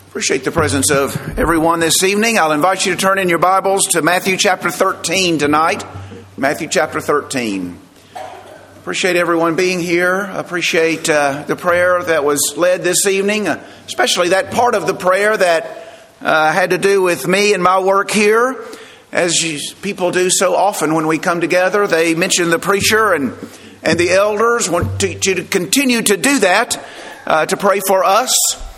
Appreciate the presence of everyone this evening. I'll invite you to turn in your Bibles to Matthew chapter 13 tonight. Matthew chapter 13. Appreciate everyone being here. Appreciate the prayer that was led this evening, especially that part of the prayer that had to do with me and my work here. As people do so often when we come together, they mention the preacher and the elders. Want to continue to do that, to pray for us.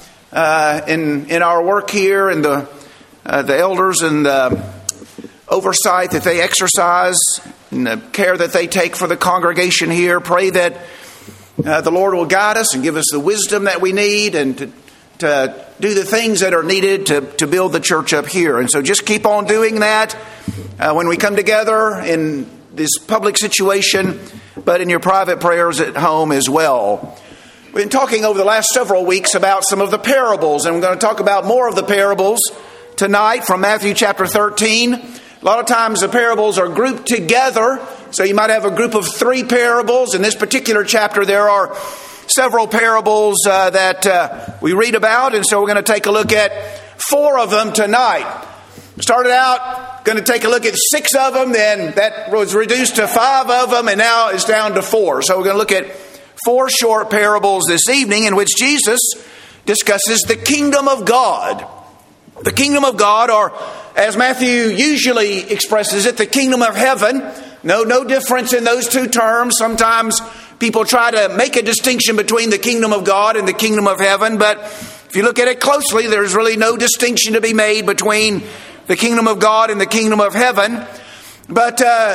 In our work here, and the elders and the oversight that they exercise and the care that they take for the congregation here. Pray that the Lord will guide us and give us the wisdom that we need and to do the things that are needed to build the church up here. And so just keep on doing that when we come together in this public situation, but in your private prayers at home as well. We've been talking over the last several weeks about some of the parables, and we're going to talk about more of the parables tonight from Matthew chapter 13. A lot of times the parables are grouped together, so you might have a group of 3 parables. In this particular chapter, there are several parables that we read about, and so we're going to take a look at 4 of them tonight. Started out going to take a look at 6 of them, then that was reduced to 5 of them, and now it's down to 4. So we're going to look at 4 short parables this evening in which Jesus discusses the kingdom of God. The kingdom of God, or as Matthew usually expresses it, the kingdom of heaven. No difference in those 2 terms. Sometimes people try to make a distinction between the kingdom of God and the kingdom of heaven, but if you look at it closely, there's really no distinction to be made between the kingdom of God and the kingdom of heaven. But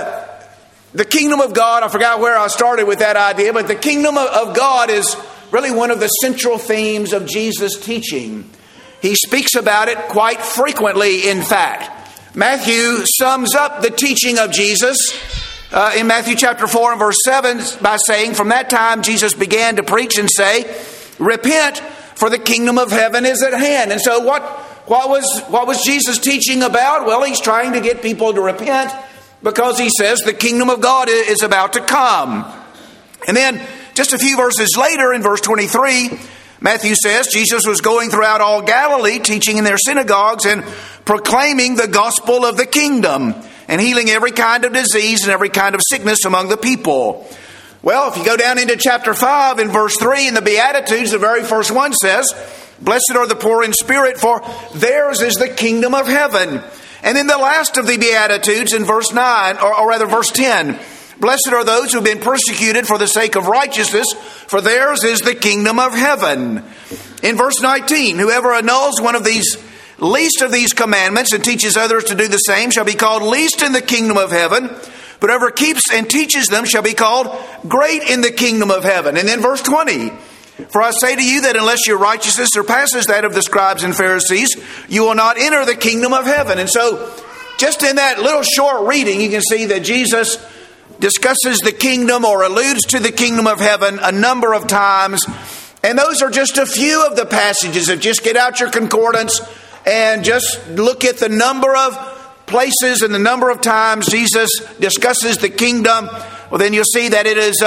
the kingdom of God, I forgot where I started with that idea, but the kingdom of God is really one of the central themes of Jesus' teaching. He speaks about it quite frequently, in fact. Matthew sums up the teaching of Jesus in Matthew chapter 4 and verse 7 by saying, "From that time Jesus began to preach and say, 'Repent, for the kingdom of heaven is at hand.'" And so what was Jesus teaching about? Well, he's trying to get people to repent, because he says the kingdom of God is about to come. And then just a few verses later in verse 23, Matthew says Jesus was going throughout all Galilee, teaching in their synagogues and proclaiming the gospel of the kingdom and healing every kind of disease and every kind of sickness among the people. Well, if you go down into chapter 5 in verse 3 in the Beatitudes, the very first one says, "Blessed are the poor in spirit, for theirs is the kingdom of heaven." And then the last of the Beatitudes in verse 9, or rather verse 10, "Blessed are those who have been persecuted for the sake of righteousness, for theirs is the kingdom of heaven." In verse 19, "Whoever annuls one of these least of these commandments and teaches others to do the same shall be called least in the kingdom of heaven. But whoever keeps and teaches them shall be called great in the kingdom of heaven." And then verse 20, "For I say to you that unless your righteousness surpasses that of the scribes and Pharisees, you will not enter the kingdom of heaven." And so, just in that little short reading, you can see that Jesus discusses the kingdom or alludes to the kingdom of heaven a number of times. And those are just a few of the passages. If just get out your concordance and just look at the number of places and the number of times Jesus discusses the kingdom, well, then you'll see that it's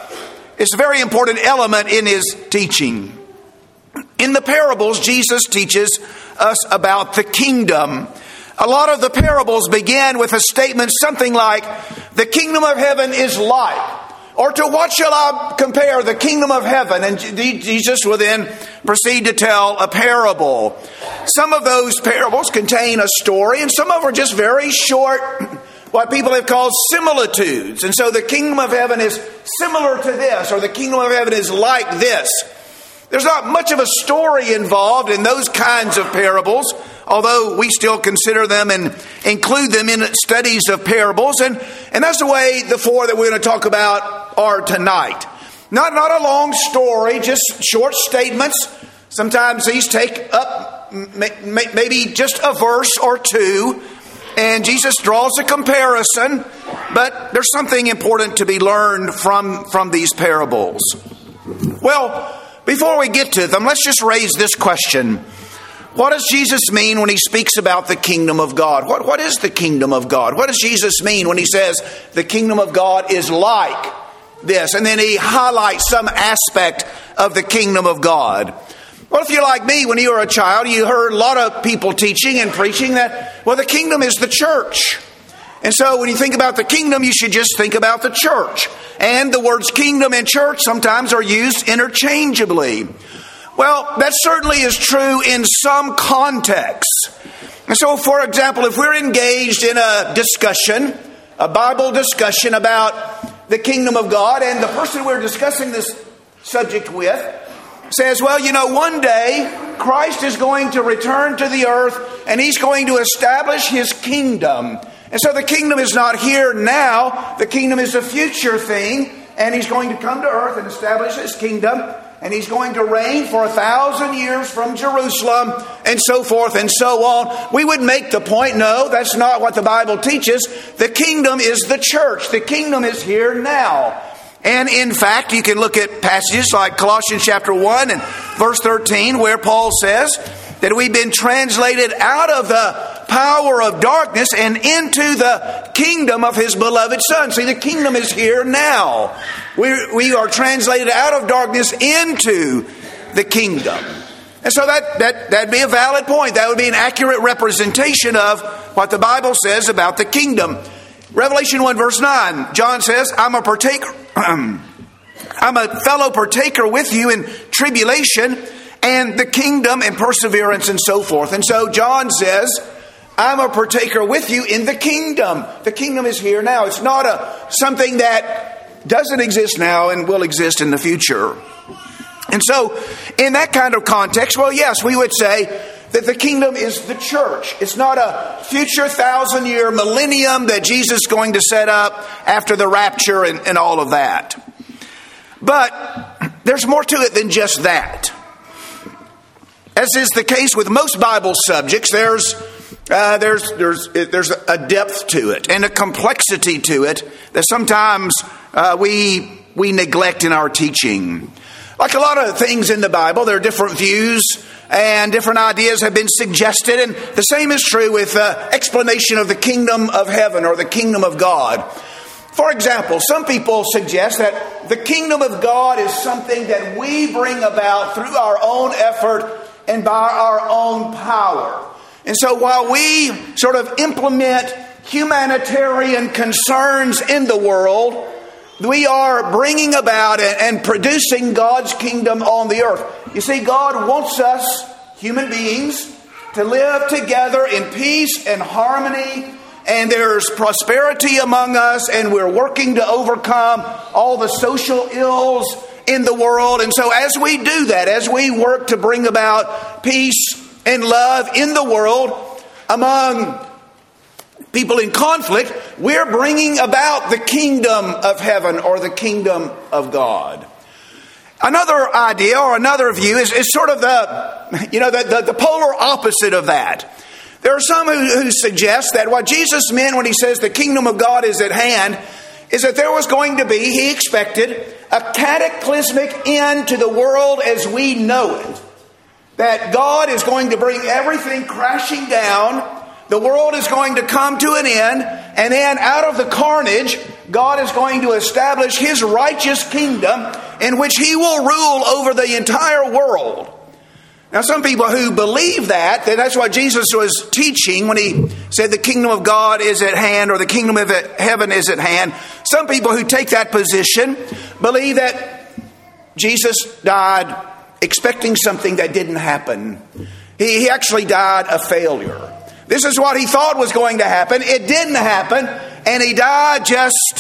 a very important element in his teaching. In the parables, Jesus teaches us about the kingdom. A lot of the parables begin with a statement something like, "The kingdom of heaven is like," or "To what shall I compare the kingdom of heaven?" And Jesus will then proceed to tell a parable. Some of those parables contain a story, and some of them are just very short, what people have called similitudes. And so the kingdom of heaven is similar to this, or the kingdom of heaven is like this. There's not much of a story involved in those kinds of parables, although we still consider them and include them in studies of parables. And that's the way the 4 that we're going to talk about are tonight. Not a long story, just short statements. Sometimes these take up maybe just a verse or 2. And Jesus draws a comparison, but there's something important to be learned from these parables. Well, before we get to them, let's just raise this question. What does Jesus mean when he speaks about the kingdom of God? What is the kingdom of God? What does Jesus mean when he says the kingdom of God is like this? And then he highlights some aspect of the kingdom of God. Well, if you're like me, when you were a child, you heard a lot of people teaching and preaching that, well, the kingdom is the church. And so when you think about the kingdom, you should just think about the church. And the words kingdom and church sometimes are used interchangeably. Well, that certainly is true in some contexts. And so, for example, if we're engaged in a discussion, a Bible discussion about the kingdom of God, and the person we're discussing this subject with says, well, one day Christ is going to return to the earth and he's going to establish his kingdom. And so the kingdom is not here now. The kingdom is a future thing. And he's going to come to earth and establish his kingdom. And he's going to reign for 1,000 years from Jerusalem, and so forth and so on. We would make the point, no, that's not what the Bible teaches. The kingdom is the church. The kingdom is here now. And in fact, you can look at passages like Colossians chapter 1 and verse 13, where Paul says that we've been translated out of the power of darkness and into the kingdom of his beloved Son. See, the kingdom is here now. We are translated out of darkness into the kingdom. And so that'd be a valid point. That would be an accurate representation of what the Bible says about the kingdom. Revelation 1 verse 9, John says, I'm a fellow partaker with you in tribulation and the kingdom and perseverance and so forth. And so John says, I'm a partaker with you in the kingdom. The kingdom is here now. It's not something that doesn't exist now and will exist in the future. And so in that kind of context, well, yes, we would say that the kingdom is the church. It's not a future 1,000-year millennium that Jesus is going to set up after the rapture and all of that. But there's more to it than just that. As is the case with most Bible subjects, there's a depth to it and a complexity to it that sometimes we neglect in our teaching. Like a lot of things in the Bible, there are different views and different ideas have been suggested, and the same is true with explanation of the kingdom of heaven or the kingdom of God. For example, some people suggest that the kingdom of God is something that we bring about through our own effort and by our own power. And so while we sort of implement humanitarian concerns in the world, we are bringing about and producing God's kingdom on the earth. You see, God wants us, human beings, to live together in peace and harmony, and there's prosperity among us, and we're working to overcome all the social ills in the world. And so as we do that, as we work to bring about peace and love in the world among people in conflict, we're bringing about the kingdom of heaven or the kingdom of God. Another idea or another view is sort of the polar opposite of that. There are some who suggest that what Jesus meant when he says the kingdom of God is at hand is that there was going to be, he expected, a cataclysmic end to the world as we know it. That God is going to bring everything crashing down. The world is going to come to an end, and then out of the carnage, God is going to establish his righteous kingdom in which he will rule over the entire world. Now, some people who believe that's what Jesus was teaching when he said the kingdom of God is at hand or the kingdom of heaven is at hand. Some people who take that position believe that Jesus died expecting something that didn't happen. He actually died a failure. This is what he thought was going to happen. It didn't happen. And he died just,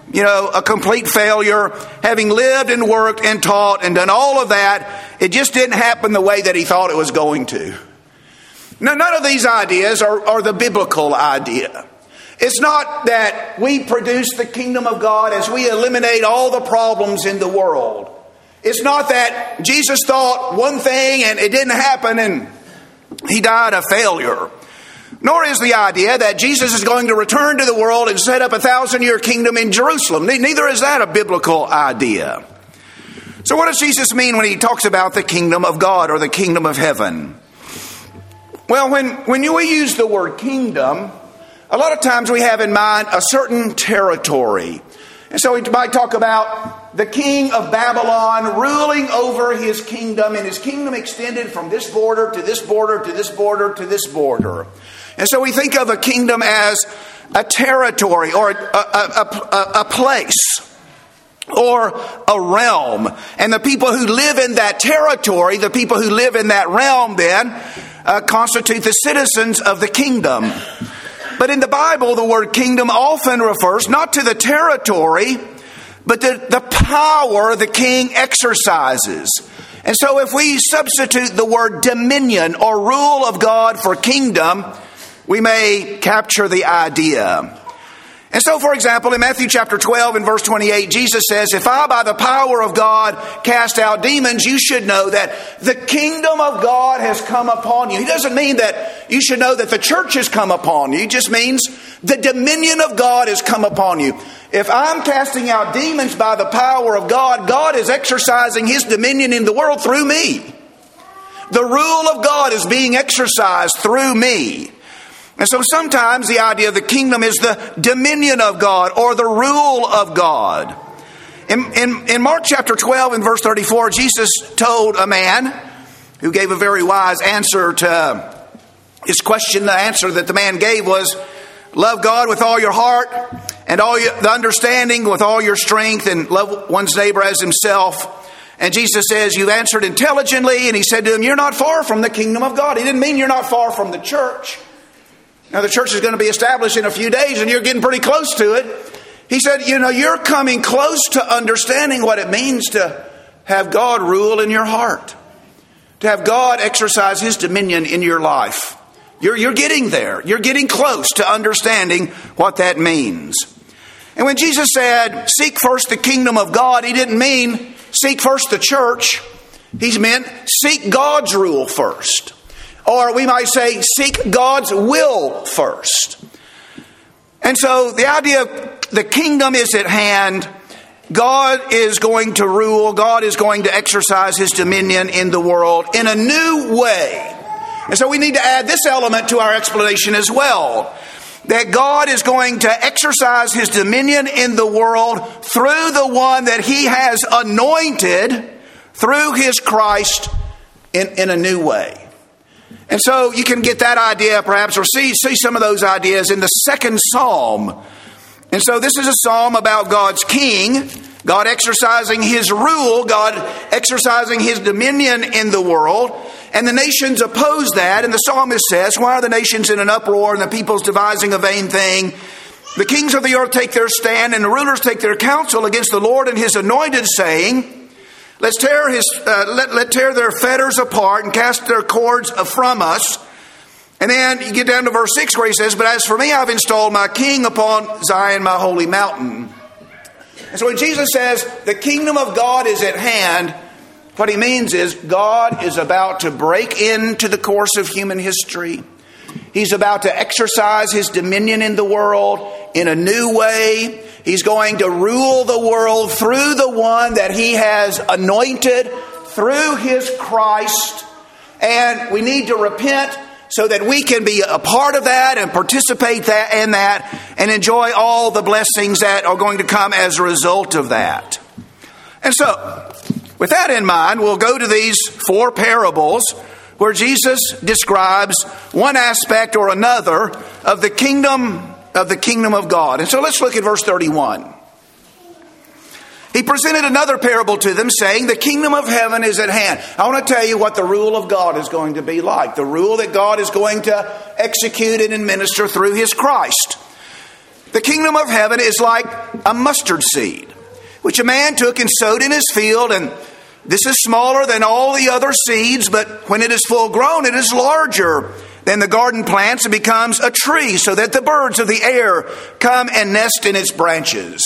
a complete failure, having lived and worked and taught and done all of that. It just didn't happen the way that he thought it was going to. Now, none of these ideas are the biblical idea. It's not that we produce the kingdom of God as we eliminate all the problems in the world. It's not that Jesus thought one thing and it didn't happen and he died a failure. Nor is the idea that Jesus is going to return to the world and set up a 1,000-year kingdom in Jerusalem. Neither is that a biblical idea. So what does Jesus mean when he talks about the kingdom of God or the kingdom of heaven? Well, when we use the word kingdom, a lot of times we have in mind a certain territory. And so we might talk about the king of Babylon ruling over his kingdom, and his kingdom extended from this border to this border to this border to this border. And so we think of a kingdom as a territory or a place or a realm. And the people who live in that territory, the people who live in that realm then, constitute the citizens of the kingdom. But in the Bible, the word kingdom often refers not to the territory, but the power the king exercises. And so if we substitute the word dominion or rule of God for kingdom, we may capture the idea. And so, for example, in Matthew chapter 12 and verse 28, Jesus says, if I by the power of God cast out demons, you should know that the kingdom of God has come upon you. He doesn't mean that you should know that the church has come upon you. He just means the dominion of God has come upon you. If I'm casting out demons by the power of God, God is exercising His dominion in the world through me. The rule of God is being exercised through me. And so sometimes the idea of the kingdom is the dominion of God or the rule of God. In Mark chapter 12 and verse 34, Jesus told a man who gave a very wise answer to his question. The answer that the man gave was, love God with all your heart and all the understanding with all your strength, and love one's neighbor as himself. And Jesus says, you've answered intelligently. And he said to him, you're not far from the kingdom of God. He didn't mean you're not far from the church. Now, the church is going to be established in a few days, and you're getting pretty close to it. He said, you're coming close to understanding what it means to have God rule in your heart, to have God exercise His dominion in your life. You're getting there. You're getting close to understanding what that means. And when Jesus said, seek first the kingdom of God, He didn't mean seek first the church. He meant seek God's rule first. Or we might say, seek God's will first. And so the idea of the kingdom is at hand. God is going to rule. God is going to exercise His dominion in the world in a new way. And so we need to add this element to our explanation as well. That God is going to exercise His dominion in the world through the one that He has anointed through His Christ in a new way. And so you can get that idea perhaps, or see some of those ideas in the second psalm. And so this is a psalm about God's king, God exercising His rule, God exercising His dominion in the world. And the nations oppose that. And the psalmist says, why are the nations in an uproar and the peoples devising a vain thing? The kings of the earth take their stand and the rulers take their counsel against the Lord and His anointed, saying, let tear their fetters apart and cast their cords from us. And then you get down to verse 6 where he says, but as for me, I've installed my king upon Zion, my holy mountain. And so when Jesus says the kingdom of God is at hand, what He means is God is about to break into the course of human history. He's about to exercise His dominion in the world in a new way. He's going to rule the world through the one that He has anointed, through His Christ. And we need to repent so that we can be a part of that and participate in that and enjoy all the blessings that are going to come as a result of that. And so, with that in mind, we'll go to these 4 parables where Jesus describes one aspect or another of the kingdom of God. And so let's look at verse 31. He presented another parable to them, saying, the kingdom of heaven is at hand. I want to tell you what the rule of God is going to be like. The rule that God is going to execute and administer through His Christ. The kingdom of heaven is like a mustard seed, which a man took and sowed in his field. And this is smaller than all the other seeds, but when it is full grown, it is larger than the garden plants and becomes a tree, so that the birds of the air come and nest in its branches.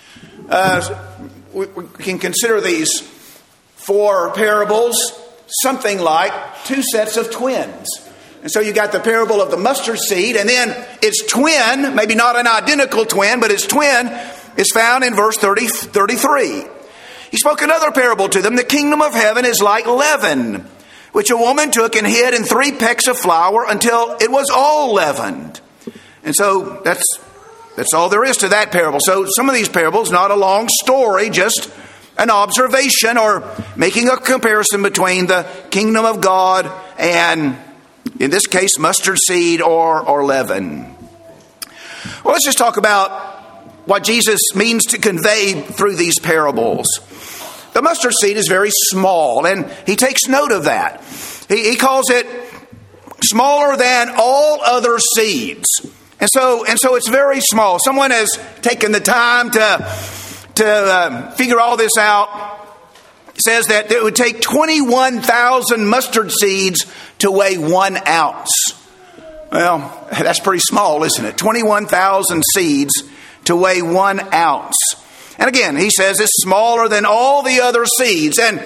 We can consider these 4 parables something like 2 sets of twins. And so you got the parable of the mustard seed, and then its twin, maybe not an identical twin, but its twin is found in verse 33. He spoke another parable to them. The kingdom of heaven is like leaven, which a woman took and hid in 3 pecks of flour until it was all leavened. And so that's all there is to that parable. So some of these parables, not a long story, just an observation or making a comparison between the kingdom of God and, in this case, mustard seed or leaven. Well, let's just talk about what Jesus means to convey through these parables. The mustard seed is very small, and he takes note of that. He calls it smaller than all other seeds. And so it's very small. Someone has taken the time to figure all this out. It says that it would take 21,000 mustard seeds to weigh 1 ounce. Well, that's pretty small, isn't it? 21,000 seeds to weigh 1 ounce. And again, he says it's smaller than all the other seeds. And,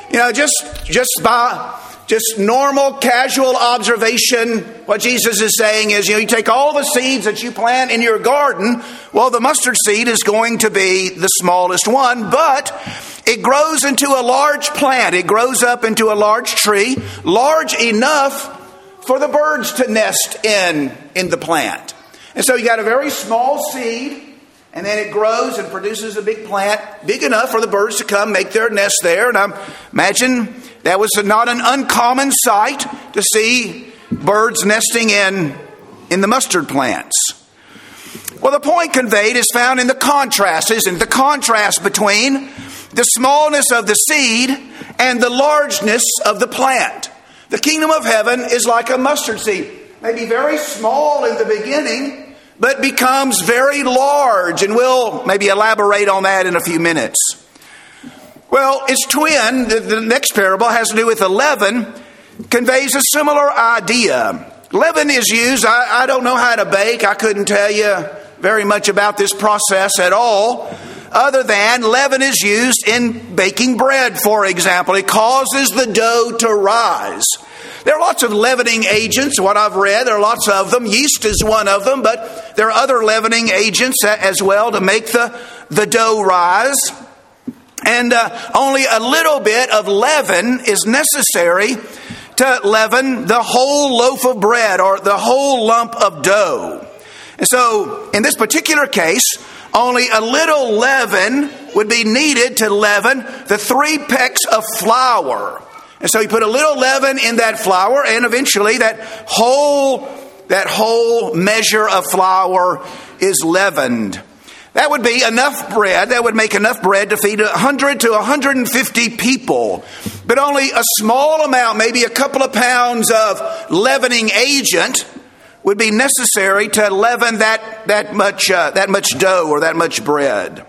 just by normal, casual observation, what Jesus is saying is, you take all the seeds that you plant in your garden, well, the mustard seed is going to be the smallest one, but it grows into a large plant. It grows up into a large tree, large enough for the birds to nest in the plant. And so you got a very small seed, and then it grows and produces a big plant, big enough for the birds to come make their nest there. And I imagine that was not an uncommon sight to see birds nesting in the mustard plants. Well, the point conveyed is found in the contrast, isn't it? The contrast between the smallness of the seed and the largeness of the plant. The kingdom of heaven is like a mustard seed. Maybe very small in the beginning, but becomes very large. And we'll maybe elaborate on that in a few minutes. Well, its twin, the next parable, has to do with leaven, conveys a similar idea. Leaven is used, I don't know how to bake. I couldn't tell you very much about this process at all, other than leaven is used in baking bread, for example. It causes the dough to rise. There are lots of leavening agents, what I've read. There are lots of them. Yeast is one of them, but there are other leavening agents as well to make the dough rise. And only a little bit of leaven is necessary to leaven the whole loaf of bread or the whole lump of dough. And so, in this particular case, only a little leaven would be needed to leaven the 3 pecks of flour. And so you put a little leaven in that flour, and eventually that whole measure of flour is leavened. That would be enough bread. That would make enough bread to feed 100 to 150 people. But only a small amount, maybe a couple of pounds of leavening agent would be necessary to leaven that much dough or that much bread.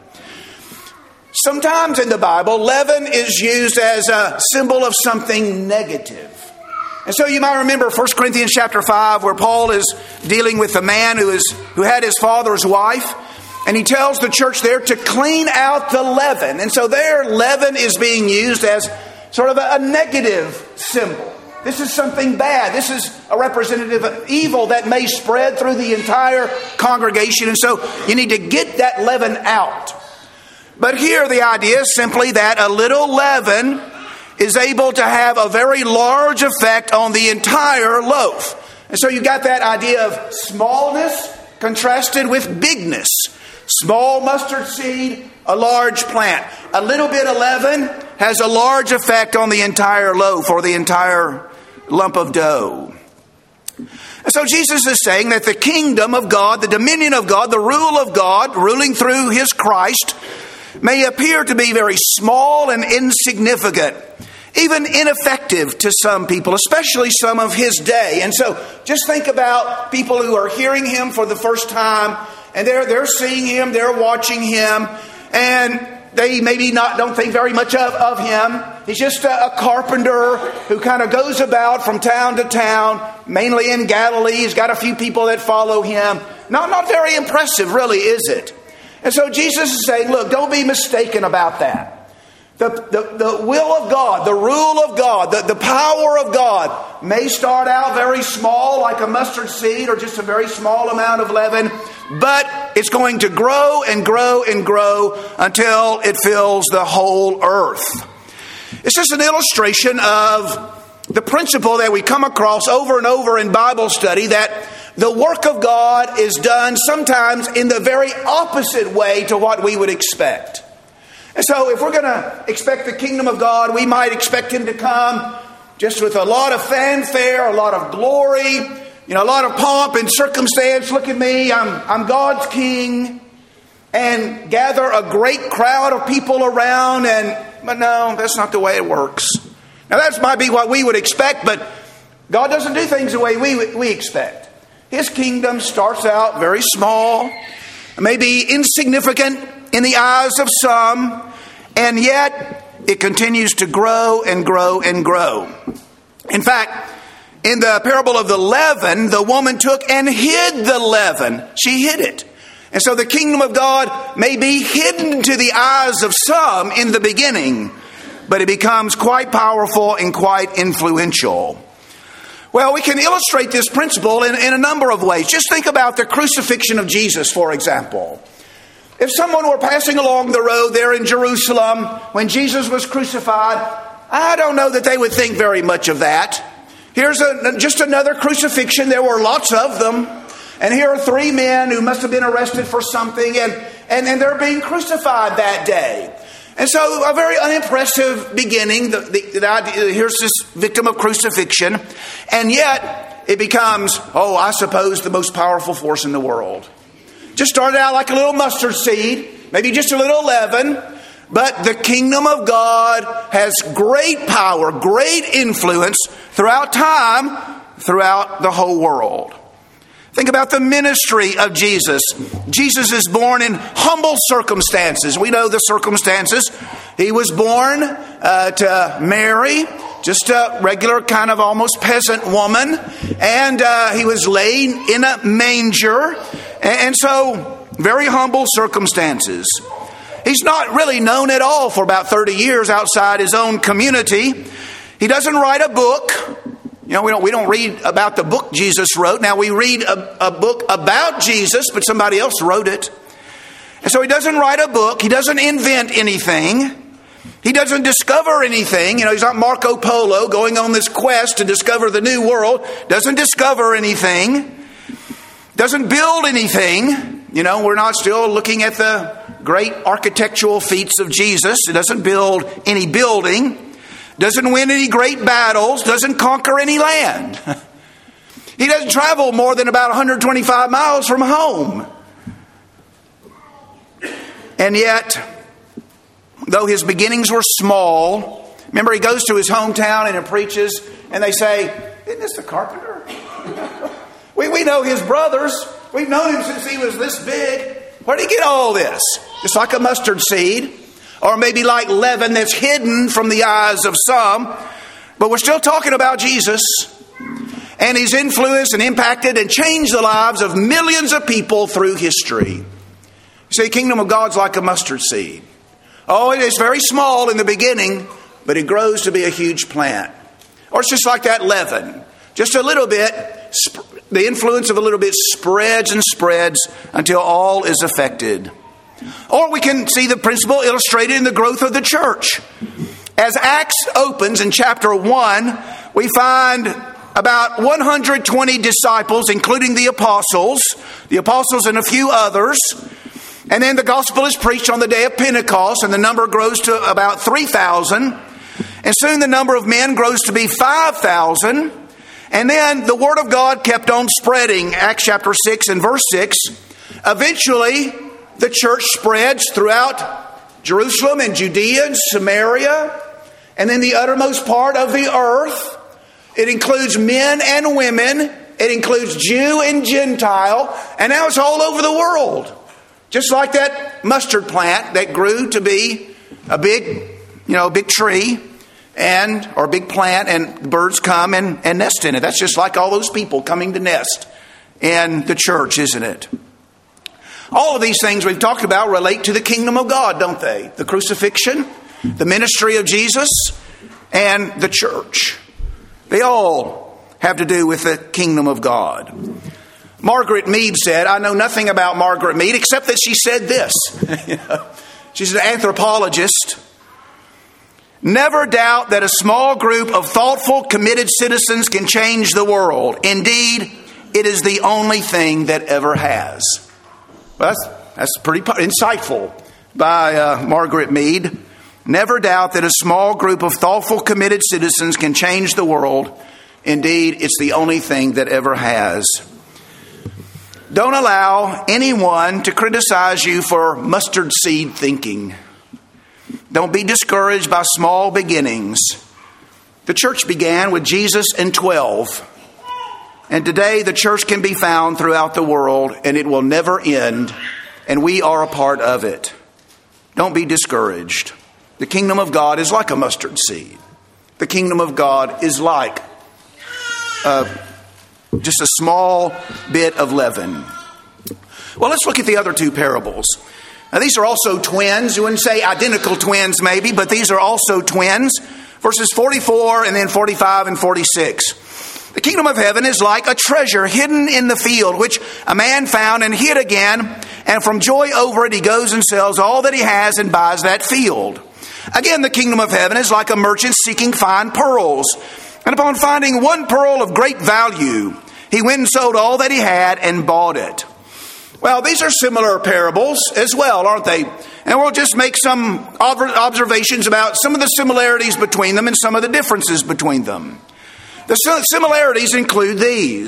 Sometimes in the Bible, leaven is used as a symbol of something negative. And so you might remember 1 Corinthians chapter 5, where Paul is dealing with a man who had his father's wife. And he tells the church there to clean out the leaven. And so there, leaven is being used as sort of a negative symbol. This is something bad. This is a representative of evil that may spread through the entire congregation. And so you need to get that leaven out. But here the idea is simply that a little leaven is able to have a very large effect on the entire loaf. And so you got that idea of smallness contrasted with bigness. Small mustard seed, a large plant. A little bit of leaven has a large effect on the entire loaf or the entire lump of dough. And so Jesus is saying that the kingdom of God, the dominion of God, the rule of God, ruling through His Christ, may appear to be very small and insignificant, even ineffective to some people, especially some of His day. And so just think about people who are hearing Him for the first time, and they're seeing Him, they're watching Him, and they maybe don't think very much of Him. He's just a carpenter who kind of goes about from town to town, mainly in Galilee. He's got a few people that follow Him. Not very impressive, really, is it? And so Jesus is saying, look, don't be mistaken about that. The will of God, the rule of God, the power of God may start out very small, like a mustard seed or just a very small amount of leaven, but it's going to grow and grow and grow until it fills the whole earth. It's just an illustration of the principle that we come across over and over in Bible study, that the work of God is done sometimes in the very opposite way to what we would expect. And so if we're going to expect the kingdom of God, we might expect him to come just with a lot of fanfare, a lot of glory, a lot of pomp and circumstance. Look at me, I'm God's king. And gather a great crowd of people around. But no, that's not the way it works. Now that might be what we would expect, but God doesn't do things the way we expect. His kingdom starts out very small, maybe insignificant in the eyes of some, and yet it continues to grow and grow and grow. In fact, in the parable of the leaven, the woman took and hid the leaven. She hid it. And so the kingdom of God may be hidden to the eyes of some in the beginning, but it becomes quite powerful and quite influential. Well, we can illustrate this principle in a number of ways. Just think about the crucifixion of Jesus, for example. If someone were passing along the road there in Jerusalem when Jesus was crucified, I don't know that they would think very much of that. Here's just another crucifixion. There were lots of them. And here are three men who must have been arrested for something, and they're being crucified that day. And so a very unimpressive beginning. Here's this victim of crucifixion. And yet it becomes, I suppose, the most powerful force in the world. Just started out like a little mustard seed, maybe just a little leaven. But the kingdom of God has great power, great influence throughout time, throughout the whole world. Think about the ministry of Jesus. Jesus is born in humble circumstances. We know the circumstances. He was born to Mary, just a regular kind of almost peasant woman. And he was laid in a manger. And so, very humble circumstances. He's not really known at all for about 30 years outside his own community. He doesn't write a book. We don't read about the book Jesus wrote. Now we read a book about Jesus, but somebody else wrote it. And so he doesn't write a book. He doesn't invent anything. He doesn't discover anything. He's not Marco Polo going on this quest to discover the new world. Doesn't discover anything. Doesn't build anything. We're not still looking at the great architectural feats of Jesus. He doesn't build any building. Doesn't win any great battles, doesn't conquer any land. He doesn't travel more than about 125 miles from home. And yet, though his beginnings were small, remember he goes to his hometown and he preaches, and they say, "Isn't this the carpenter?" We know his brothers. We've known him since he was this big. Where did he get all this? It's like a mustard seed. Or maybe like leaven that's hidden from the eyes of some. But we're still talking about Jesus. And he's influenced and impacted and changed the lives of millions of people through history. You see, the kingdom of God's like a mustard seed. It is very small in the beginning, but it grows to be a huge plant. Or it's just like that leaven. Just a little bit, the influence of a little bit spreads and spreads until all is affected. Or we can see the principle illustrated in the growth of the church. As Acts opens in chapter 1, we find about 120 disciples, including the apostles and a few others. And then the gospel is preached on the day of Pentecost, and the number grows to about 3,000. And soon the number of men grows to be 5,000. And then the word of God kept on spreading. Acts chapter 6 and verse 6. Eventually, the church spreads throughout Jerusalem and Judea and Samaria, and then the uttermost part of the earth. It includes men and women. It includes Jew and Gentile. And now it's all over the world. Just like that mustard plant that grew to be a big tree or big plant, and birds come and nest in it. That's just like all those people coming to nest in the church, isn't it? All of these things we've talked about relate to the kingdom of God, don't they? The crucifixion, the ministry of Jesus, and the church. They all have to do with the kingdom of God. Margaret Mead said, I know nothing about Margaret Mead except that she said this. She's an anthropologist. Never doubt that a small group of thoughtful, committed citizens can change the world. Indeed, it is the only thing that ever has. Well, that's pretty insightful by Margaret Mead. Never doubt that a small group of thoughtful, committed citizens can change the world. Indeed, it's the only thing that ever has. Don't allow anyone to criticize you for mustard seed thinking. Don't be discouraged by small beginnings. The church began with Jesus and 12. And today the church can be found throughout the world, and it will never end. And we are a part of it. Don't be discouraged. The kingdom of God is like a mustard seed. The kingdom of God is like just a small bit of leaven. Well, let's look at the other two parables. Now, these are also twins. You wouldn't say identical twins maybe, but these are also twins. Verses 44 and then 45 and 46. The kingdom of heaven is like a treasure hidden in the field, which a man found and hid again. And from joy over it, he goes and sells all that he has and buys that field. Again, the kingdom of heaven is like a merchant seeking fine pearls. And upon finding one pearl of great value, he went and sold all that he had and bought it. Well, these are similar parables as well, aren't they? And we'll just make some observations about some of the similarities between them and some of the differences between them. The similarities include these.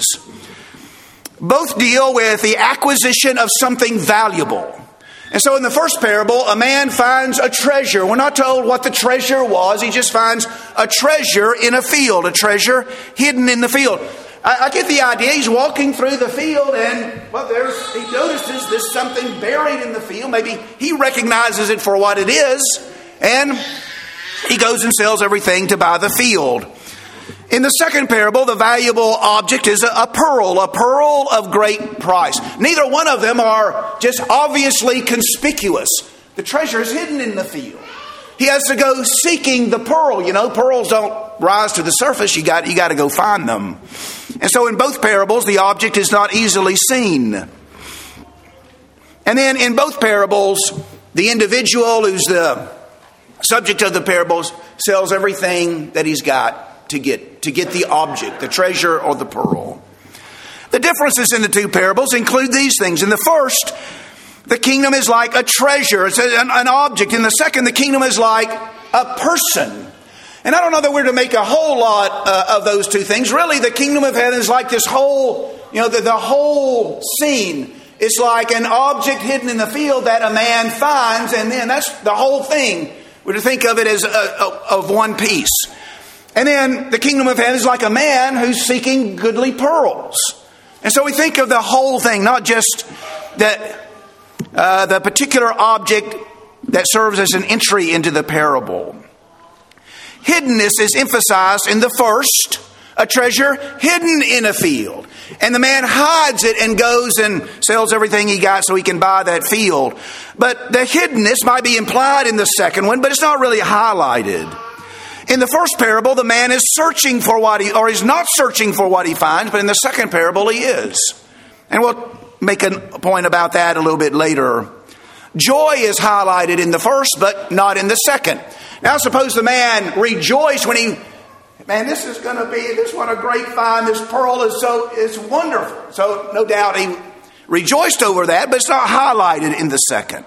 Both deal with the acquisition of something valuable. And so in the first parable, a man finds a treasure. We're not told what the treasure was. He just finds a treasure in a field, a treasure hidden in the field. I get the idea. He's walking through the field and, well, he notices there's something buried in the field. Maybe he recognizes it for what it is. And he goes and sells everything to buy the field. In the second parable, the valuable object is a pearl of great price. Neither one of them are just obviously conspicuous. The treasure is hidden in the field. He has to go seeking the pearl. You know, pearls don't rise to the surface. You got to go find them. And so in both parables, the object is not easily seen. And then in both parables, the individual who's the subject of the parables sells everything that he's got to get the object, the treasure or the pearl. The differences in the two parables include these things. In the first, the kingdom is like a treasure. It's an object. In the second, the kingdom is like a person. And I don't know that we're to make a whole lot of those two things. Really, the kingdom of heaven is like this whole, the whole scene. It's like an object hidden in the field that a man finds, and then that's the whole thing. We're to think of it as of one piece. And then the kingdom of heaven is like a man who's seeking goodly pearls. And so we think of the whole thing, not just the particular object that serves as an entry into the parable. Hiddenness is emphasized in the first, a treasure hidden in a field. And the man hides it and goes and sells everything he got so he can buy that field. But the hiddenness might be implied in the second one, but it's not really highlighted. In the first parable, the man is searching for he's not searching for what he finds, but in the second parable, he is. And we'll make a point about that a little bit later. Joy is highlighted in the first, but not in the second. Now, suppose the man rejoiced when this is going to be, this one a great find, this pearl is wonderful. So no doubt he rejoiced over that, but it's not highlighted in the second.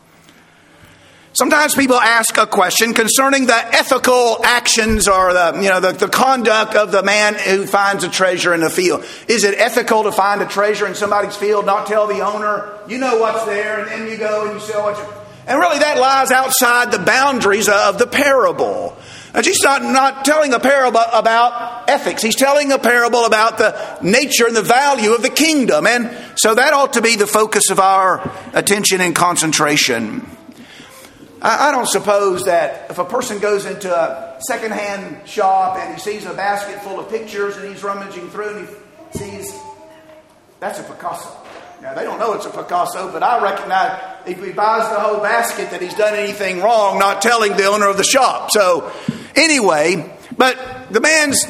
Sometimes people ask a question concerning the ethical actions or the conduct of the man who finds a treasure in a field. Is it ethical to find a treasure in somebody's field, not tell the owner, you know what's there, and then you go and you sell what you... And really that lies outside the boundaries of the parable. Now, Jesus is not telling a parable about ethics. He's telling a parable about the nature and the value of the kingdom. And so that ought to be the focus of our attention and concentration. I don't suppose that if a person goes into a secondhand shop and he sees a basket full of pictures and he's rummaging through and he sees, that's a Picasso. Now, they don't know it's a Picasso, but I recognize if he buys the whole basket that he's done anything wrong, not telling the owner of the shop. So anyway, but the man's,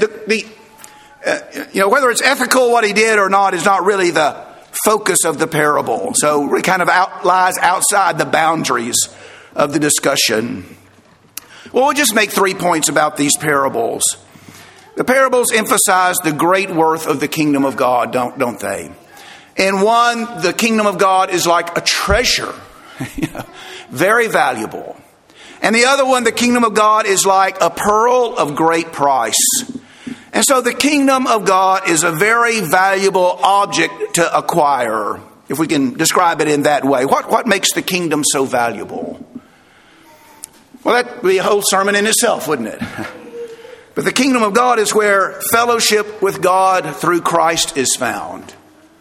whether it's ethical what he did or not is not really the focus of the parable. So it kind of lies outside the boundaries of the discussion. Well, we'll just make 3 points about these parables. The parables emphasize the great worth of the kingdom of God, don't they? In one, the kingdom of God is like a treasure. Very valuable. And the other one, the kingdom of God, is like a pearl of great price. And so the kingdom of God is a very valuable object to acquire, if we can describe it in that way. What makes the kingdom so valuable? Well, that would be a whole sermon in itself, wouldn't it? But the kingdom of God is where fellowship with God through Christ is found.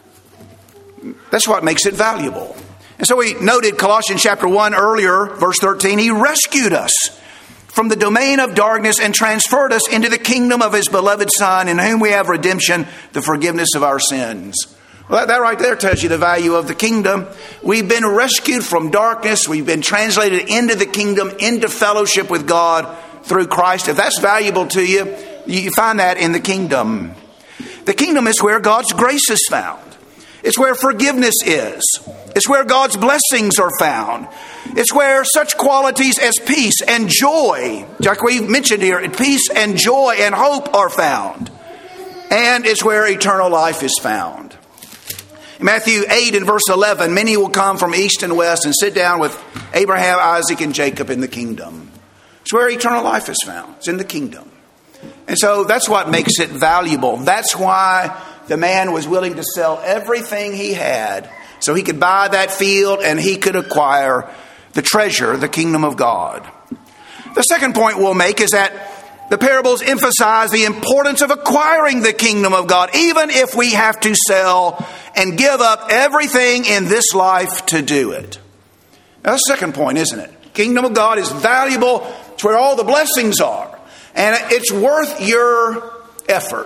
That's what makes it valuable. And so we noted Colossians chapter 1 earlier, verse 13. He rescued us from the domain of darkness and transferred us into the kingdom of His beloved Son, in whom we have redemption, the forgiveness of our sins. Well, that right there tells you the value of the kingdom. We've been rescued from darkness. We've been translated into the kingdom, into fellowship with God through Christ. If that's valuable to you, you find that in the kingdom. The kingdom is where God's grace is found. It's where forgiveness is. It's where God's blessings are found. It's where such qualities as peace and joy, like we mentioned here, peace and joy and hope are found. And it's where eternal life is found. In Matthew 8 and verse 11, many will come from east and west and sit down with Abraham, Isaac, and Jacob in the kingdom. It's where eternal life is found. It's in the kingdom. And so that's what makes it valuable. That's why the man was willing to sell everything he had so he could buy that field and he could acquire the treasure, the kingdom of God. The second point we'll make is that the parables emphasize the importance of acquiring the kingdom of God, even if we have to sell and give up everything in this life to do it. Now, that's the second point, isn't it? Kingdom of God is valuable. It's where all the blessings are. And it's worth your effort.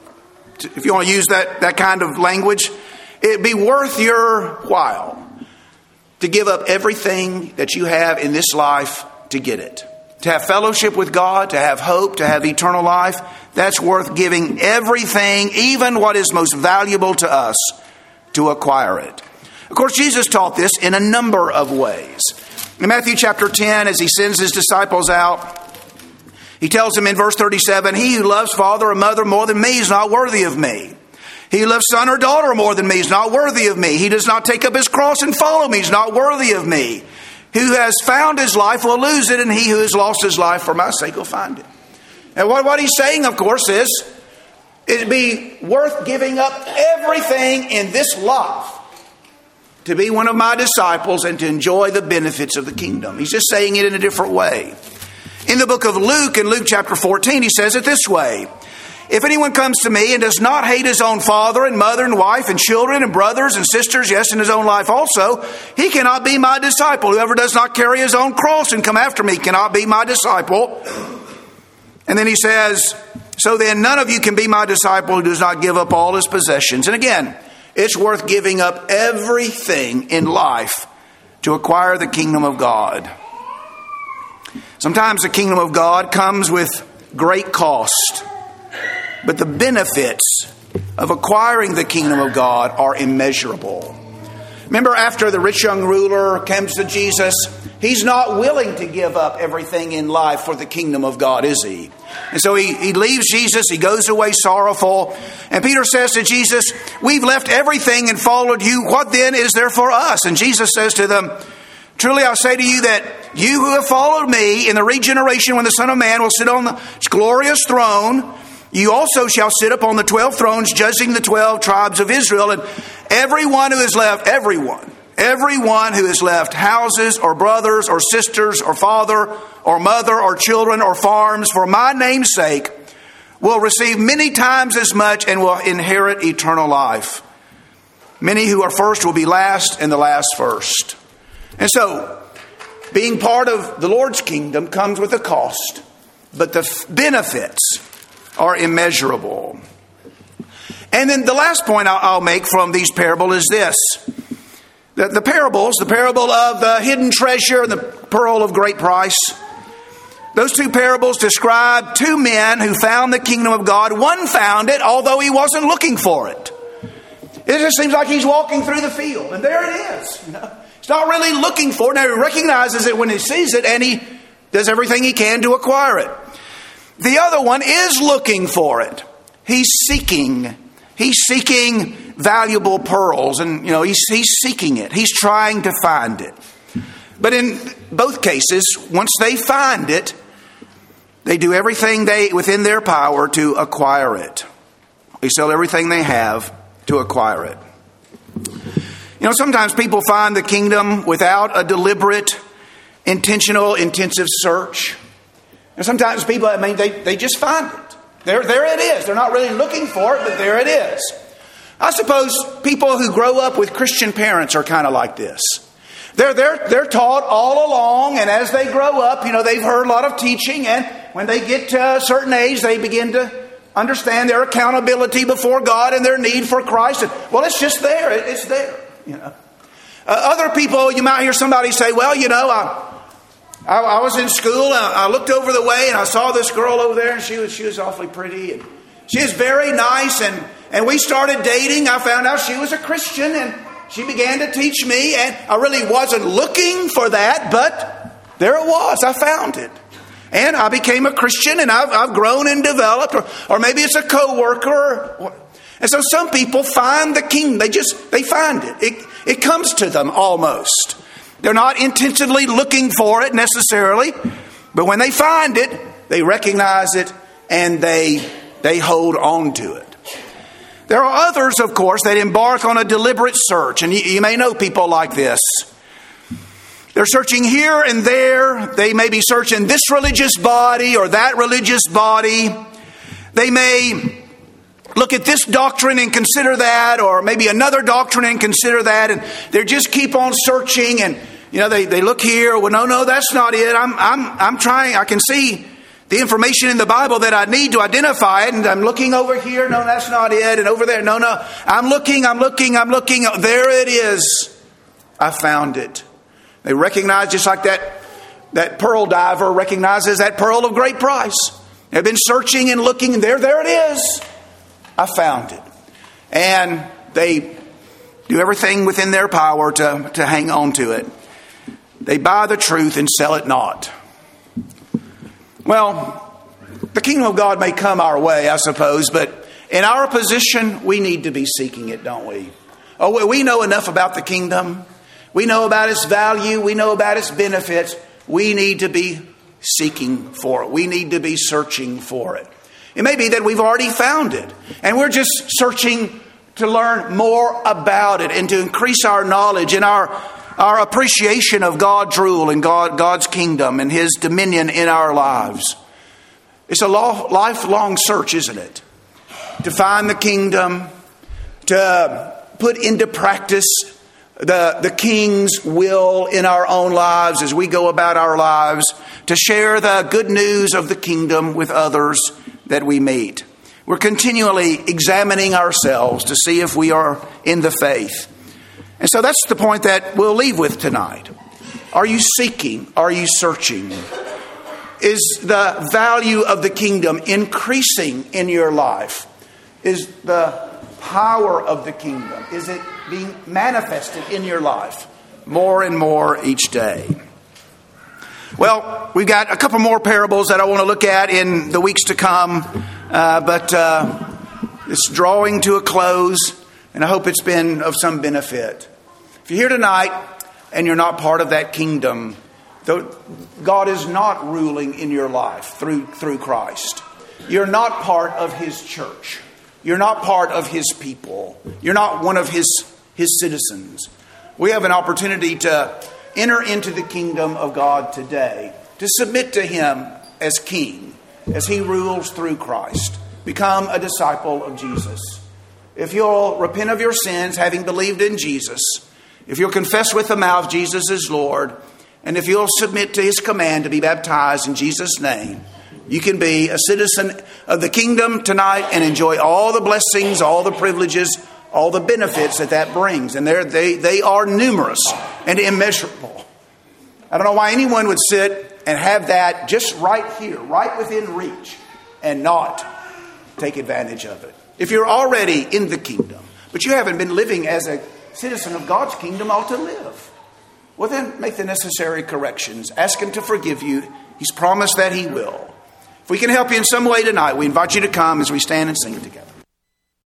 If you want to use that kind of language, it'd be worth your while to give up everything that you have in this life to get it. To have fellowship with God, to have hope, to have eternal life, that's worth giving everything, even what is most valuable to us, to acquire it. Of course, Jesus taught this in a number of ways. In Matthew chapter 10, as He sends His disciples out, He tells them in verse 37, he who loves father or mother more than me is not worthy of me. He who loves son or daughter more than me is not worthy of me. He does not take up his cross and follow me is not worthy of me. Who has found his life will lose it, and he who has lost his life for my sake will find it. And what he's saying, of course, is it'd be worth giving up everything in this life to be one of my disciples and to enjoy the benefits of the kingdom. He's just saying it in a different way. In the book of Luke, in Luke chapter 14, he says it this way. If anyone comes to me and does not hate his own father and mother and wife and children and brothers and sisters, yes, and his own life also, he cannot be my disciple. Whoever does not carry his own cross and come after me cannot be my disciple. And then he says, so then none of you can be my disciple who does not give up all his possessions. And again, it's worth giving up everything in life to acquire the kingdom of God. Sometimes the kingdom of God comes with great cost. But the benefits of acquiring the kingdom of God are immeasurable. Remember, after the rich young ruler comes to Jesus, he's not willing to give up everything in life for the kingdom of God, is he? And so he leaves Jesus, he goes away sorrowful. And Peter says to Jesus, we've left everything and followed you. What then is there for us? And Jesus says to them, truly I say to you that you who have followed me in the regeneration when the Son of Man will sit on the glorious throne, you also shall sit upon the 12 thrones, judging the 12 tribes of Israel. And everyone who has left houses or brothers or sisters or father or mother or children or farms for my name's sake will receive many times as much and will inherit eternal life. Many who are first will be last, and the last first. And so, being part of the Lord's kingdom comes with a cost, but the benefits are immeasurable. And then the last point I'll make from these parables is this. The parable of the hidden treasure and the pearl of great price, those two parables describe two men who found the kingdom of God. One found it, although he wasn't looking for it. It just seems like he's walking through the field, and there it is. He's not really looking for it. Now, he recognizes it when he sees it, and he does everything he can to acquire it. The other one is looking for it. He's seeking valuable pearls, and he's seeking it. He's trying to find it. But in both cases, once they find it, they do everything within their power to acquire it. They sell everything they have to acquire it. Sometimes people find the kingdom without a deliberate, intentional, intensive search. And sometimes people, they just find it. There it is. They're not really looking for it, but there it is. I suppose people who grow up with Christian parents are kind of like this. They're taught all along, and as they grow up, they've heard a lot of teaching, and when they get to a certain age, they begin to understand their accountability before God and their need for Christ. And, well, it's just there. It's there. Other people, you might hear somebody say, well, I was in school, and I looked over the way, and I saw this girl over there, and she was awfully pretty, and she was very nice, and we started dating. I found out she was a Christian, and she began to teach me, and I really wasn't looking for that, but there it was. I found it. And I became a Christian, and I've grown and developed, or maybe it's a coworker. And so some people find the kingdom. They find it. It comes to them almost. They're not intentionally looking for it necessarily, but when they find it, they recognize it, and they hold on to it. There are others, of course, that embark on a deliberate search, and you may know people like this. They're searching here and there. They may be searching this religious body or that religious body. They may look at this doctrine and consider that, or maybe another doctrine and consider that, and they just keep on searching, and they look here. Well, no, that's not it. I'm trying. I can see the information in the Bible that I need to identify it, and I'm looking over here. No, that's not it. And over there. No. I'm looking. There it is. I found it. They recognize, just like that pearl diver recognizes that pearl of great price. They've been searching and looking, and there it is. I found it. And they do everything within their power to hang on to it. They buy the truth and sell it not. Well, the kingdom of God may come our way, I suppose, but in our position, we need to be seeking it, don't we? Oh, we know enough about the kingdom. We know about its value. We know about its benefits. We need to be seeking for it. We need to be searching for it. It may be that we've already found it, and we're just searching to learn more about it and to increase our knowledge and our appreciation of God's rule and God's kingdom and His dominion in our lives. It's a lifelong search, isn't it? To find the kingdom, to put into practice the King's will in our own lives as we go about our lives, to share the good news of the kingdom with others that we meet. We're continually examining ourselves to see if we are in the faith. And so that's the point that we'll leave with tonight. Are you seeking? Are you searching? Is the value of the kingdom increasing in your life? Is the power of the kingdom, is it being manifested in your life more and more each day? Well, we've got a couple more parables that I want to look at in the weeks to come, but it's drawing to a close, and I hope it's been of some benefit. If you're here tonight and you're not part of that kingdom, God is not ruling in your life through Christ. You're not part of His church. You're not part of His people. You're not one of His citizens. We have an opportunity to enter into the kingdom of God today, to submit to Him as King, as He rules through Christ. Become a disciple of Jesus. If you'll repent of your sins, having believed in Jesus, if you'll confess with the mouth Jesus is Lord, and if you'll submit to His command to be baptized in Jesus' name, you can be a citizen of the kingdom tonight and enjoy all the blessings, all the privileges, all the benefits that brings. And they are numerous and immeasurable. I don't know why anyone would sit and have that just right here, right within reach, and not take advantage of it. If you're already in the kingdom, but you haven't been living as a citizen of God's kingdom ought to live, well then make the necessary corrections. Ask Him to forgive you. He's promised that He will. If we can help you in some way tonight, we invite you to come as we stand and sing together.